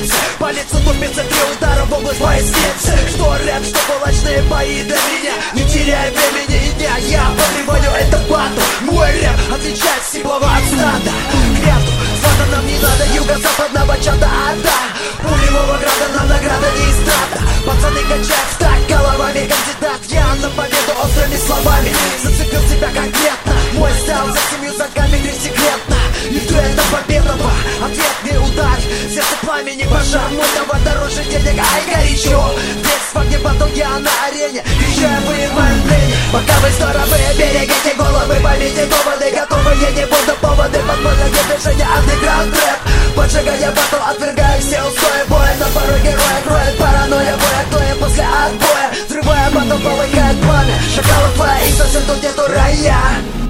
больнице. По лицу тупицы 3 удара в область поясницы. Что рэп, что кулачные бои для меня. Не теряя времени и дня, я поднимаю это батл. Мой рэп отличает сиплого от стада. Крету, злата нам не надо, юго-западного чата, пулевого града нам награда не эстрада. Пацаны качают в так головами, кандидат я на победу острыми словами. Зацепил тебя конкретно, мой стайл за 7 шагами не секретно. И ты это победного, ответный удар. Сердце пламени, пожар, мой товар дороже денег, ай горячо. Весь в огне, потом я на арене, кричаю, вынимаю мнение. Пока вы здоровые, берегите головы, поймите доводы, готовые не буду поводы. Под модное движение, андеграунд рэп, поджигая батл, отвергая все устои боя. На порой героя кроет паранойя, боя, кто я после отбоя. Взрывая батл, полыхает пламя, шакалы твои, совсем тут нету рая.